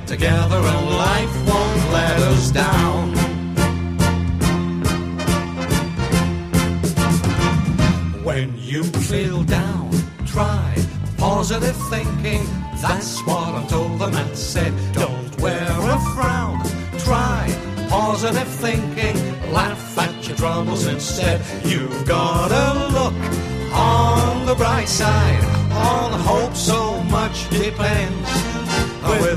together and life won't let us down. When you feel down, try positive thinking. That's what I'm told the man said. Don't wear a frown, try positive thinking. Laugh at your troubles instead. You've gotta look on the bright side. On hope so much depends. With